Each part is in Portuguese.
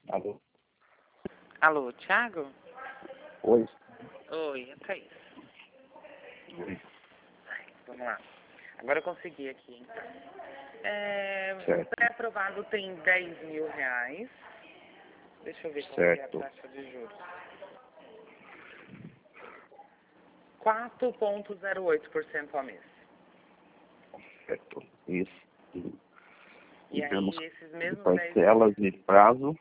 Alô? Alô, Thiago? Oi? Oi, é Thaís. Oi. Vamos lá. Agora eu consegui aqui, então. O Certo. pré-aprovado tem R$ 10.000. Deixa eu ver qual que é a Certo. taxa de juros. 4,08% ao mês. Certo. Isso. E Em termos aí, esses de mesmos 10 parcelas e prazo,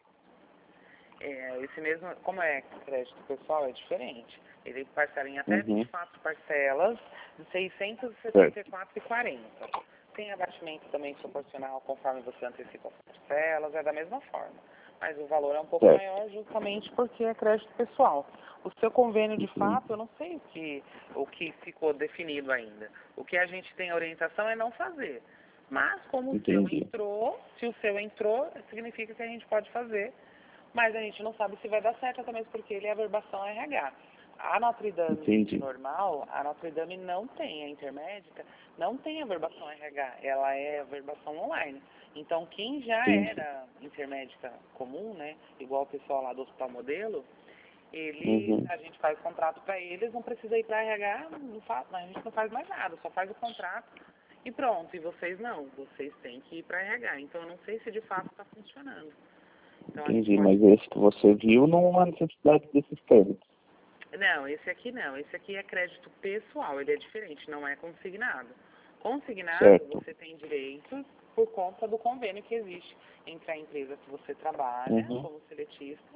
esse mesmo, como é crédito pessoal, é diferente. Ele parcela em até Uhum. 24 parcelas de R$ Certo. 674,40. Tem abatimento também proporcional conforme você antecipa as parcelas, é da mesma forma. Mas o valor é um pouco Certo. maior justamente porque é crédito pessoal. O seu convênio, de Uhum. fato, eu não sei o que ficou definido ainda. O que a gente tem a orientação é não fazer. Mas como o seu Entendi. entrou, se o seu entrou, significa que a gente pode fazer. Mas a gente não sabe se vai dar certo, até mesmo porque ele é a verbação RH. A Notre Dame Entendi. normal, a Notre Dame não tem, a intermédica, não tem a verbação RH, ela é a verbação online. Então, quem já Entendi. era intermédica comum, né, igual o pessoal lá do Hospital Modelo, Uhum. a gente faz contrato para eles, não precisa ir para RH, a gente não faz mais nada, só faz o contrato e pronto. E vocês não, vocês têm que ir para RH. Então, eu não sei se de fato está funcionando. Então, a gente Entendi, pode... mas esse que você viu não há necessidade desses créditos. Não, esse aqui não. Esse aqui é crédito pessoal, ele é diferente, não é consignado. Consignado, Certo. você tem direitos por conta do convênio que existe entre a empresa que você trabalha, Uhum. como seletista,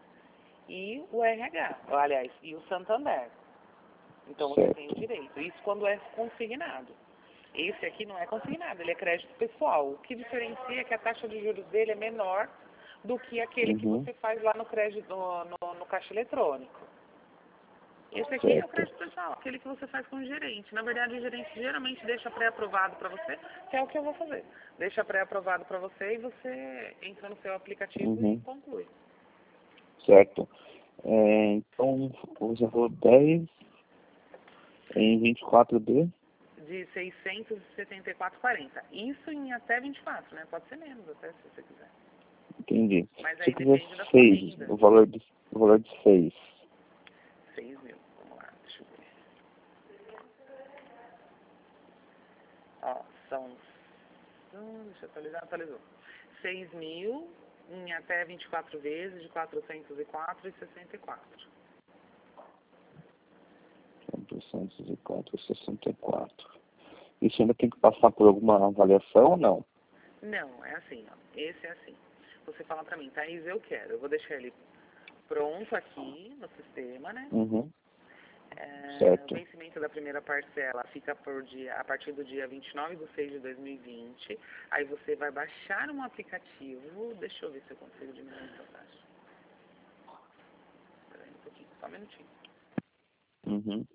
e o RH, aliás, e o Santander. Então, você tem o Certo. direito. Isso quando é consignado. Esse aqui não é consignado, ele é crédito pessoal. O que diferencia é que a taxa de juros dele é menor do que aquele que Uhum. você faz lá no crédito, no caixa eletrônico. Esse aqui é o Certo. crédito pessoal, aquele que você faz com o gerente. Na verdade, o gerente geralmente deixa pré-aprovado para você, que é o que eu vou fazer. Deixa pré-aprovado para você e você entra no seu aplicativo e Uhum. conclui. Certo. Então, você falou 10 em 24D? De 674,40. Isso em até 24, né? Pode ser menos até, se você quiser. Entendi. Mas Se aí eu quiser depende da sua 6, renda. o valor de 6. 6.000. Vamos lá, deixa eu ver. Ó, deixa eu atualizar, atualizou. 6.000 em até 24 vezes de 404,64. 404,64. Isso ainda tem que passar por alguma avaliação ou não? Não, é assim, ó. Esse é assim. Você fala pra mim, Thaís, eu quero. Eu vou deixar ele pronto aqui no sistema, né? Uhum. O Certo. vencimento da primeira parcela fica a partir do dia 29/6/2020. Aí você vai baixar um aplicativo. Deixa eu ver se eu consigo diminuir essa taxa. Espera aí um pouquinho, só um minutinho. Uhum.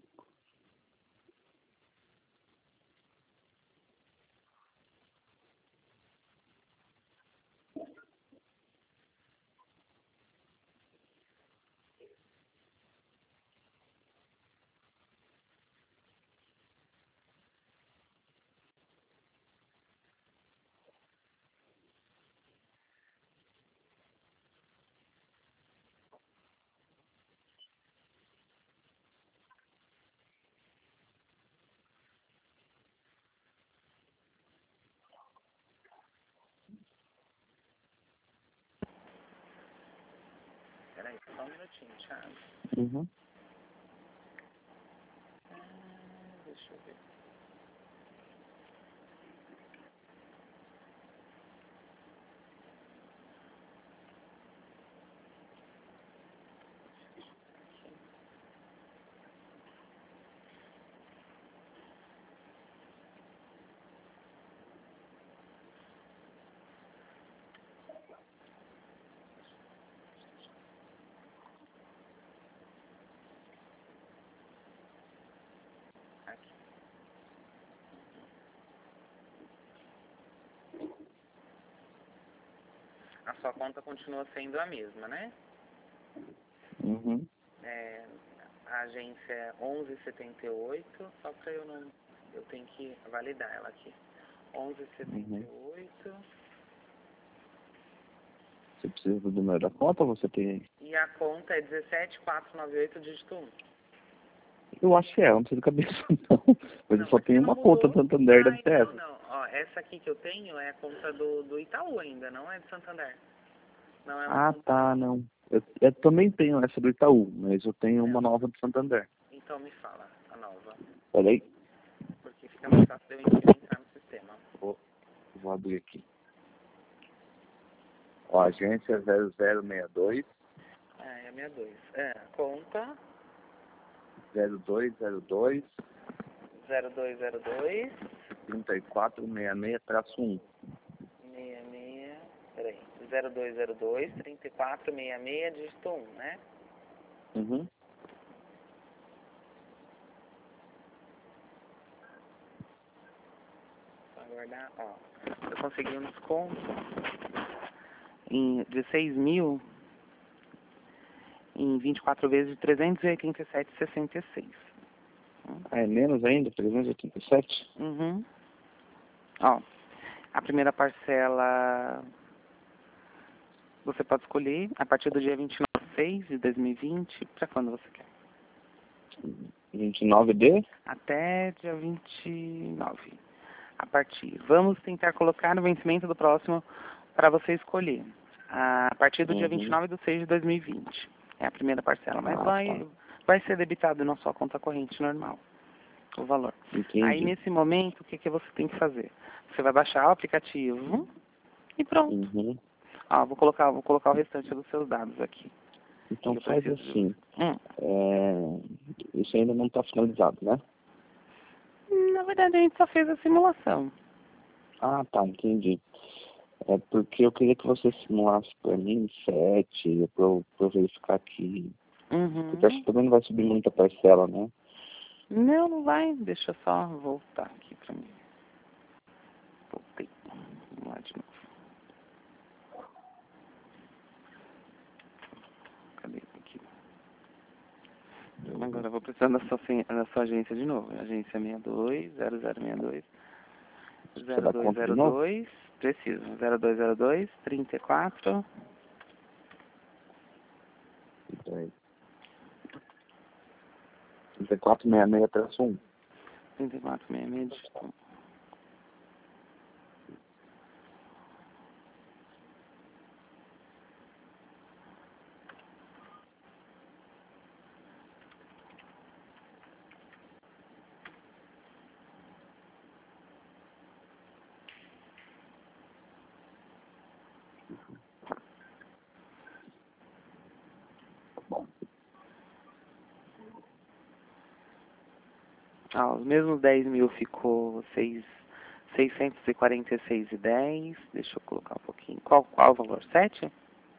Espera aí, só um minutinho, Thiago. Uhum. Deixa eu ver. Aqui. A sua conta continua sendo a mesma, né? Uhum. A agência é 1178, só para eu não... Eu tenho que validar ela aqui. Uhum. 1178. Você precisa do número da conta ou você tem? E a conta é 17498, dígito 1. Eu acho que é, eu não sei de cabeça não. Mas eu Não, só mas tenho você não uma conta do mudou? Santander, deve ter Não, essa. não. Ó, essa aqui que eu tenho é a conta do Itaú ainda, não é de Santander. Não é uma Ah, conta. tá, não. Eu também tenho essa do Itaú, mas eu tenho É. uma nova do Santander. Então me fala a nova. Peraí, Porque fica mais fácil de eu entrar no sistema. vou abrir aqui. Ó, agência 0062 É a 62. É, conta 0202 0202 3466-1. 66. Peraí. 0202 3466, dígito 1, né? Uhum. Vou aguardar, ó. Eu consegui um desconto de 6 mil em 24 vezes de 387,66. Ah, é menos ainda? 387? Uhum. Ó, a primeira parcela você pode escolher a partir do dia 29/6 de 2020. Para quando você quer? 29D? Até dia 29. A partir. Vamos tentar colocar no vencimento do próximo para você escolher. A partir do dia 29/6 de 2020. É a primeira parcela, mas vai ser debitado na sua conta corrente normal o valor. Entendi. Aí, nesse momento, o que você tem que fazer? Você vai baixar o aplicativo e pronto. Uhum. Ah, vou colocar o restante dos seus dados aqui. Então Eu faz preciso. assim. Isso ainda não está finalizado, né? Na verdade, a gente só fez a simulação. Ah, tá, entendi. É porque eu queria que você simulasse para mim 7, para eu verificar aqui. Uhum. Porque acho que também não vai subir muita parcela, né? Não, não vai. Deixa eu só voltar aqui pra mim. Voltei. Vamos lá de novo. Cadê aqui? Agora eu vou precisar da sua agência de novo. Agência 62, 0062, Você dá conta de novo? 0202, preciso. 0202, 34. Então, 3466-1. 3466, dígito 1. Bom, Ah, os mesmos 10 mil ficou 646,10. Deixa eu colocar um pouquinho. Qual o valor? 7?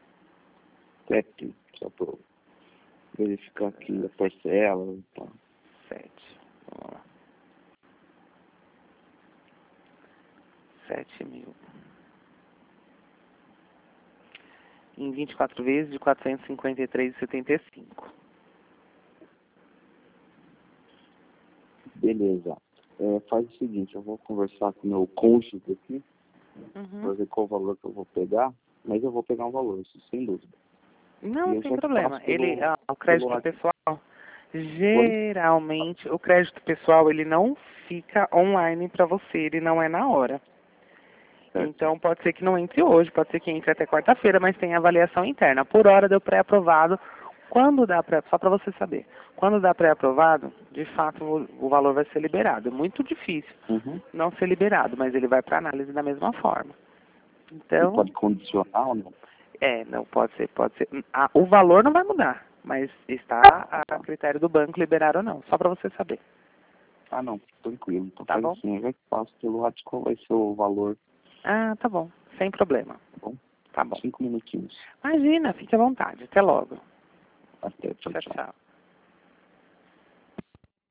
7, só para verificar aqui a parcela e tal. 7. Vamos lá. 7 mil. Em 24 vezes de 453,75. Beleza. Faz o seguinte, eu vou conversar com o meu cônjuge aqui, para ver qual valor que eu vou pegar, mas eu vou pegar um valor, isso sem dúvida. Não, E sem eu já te problema. passo pelo, O crédito pelo pessoal, geralmente, o crédito pessoal, ele não fica online para você, ele não é na hora. certo. Então, pode ser que não entre hoje, pode ser que entre até quarta-feira, mas tem avaliação interna. Por hora deu pré-aprovado. Quando dá só para você saber, quando dá pré-aprovado, de fato o valor vai ser liberado. É muito difícil não ser liberado, mas ele vai para análise da mesma forma. Então, E pode condicionar ou não? não pode ser. O valor não vai mudar, mas está a critério do banco liberar ou não, só para você saber. Ah, não, tranquilo. Então Tá faz bom? assim, eu já te passo pelo WhatsApp qual vai ser o valor, Ah, tá bom, sem problema. tá bom? Tá bom. 5 minutinhos. Imagina, fique à vontade. Até logo. Até, tchau, Tchau, tchau. tchau.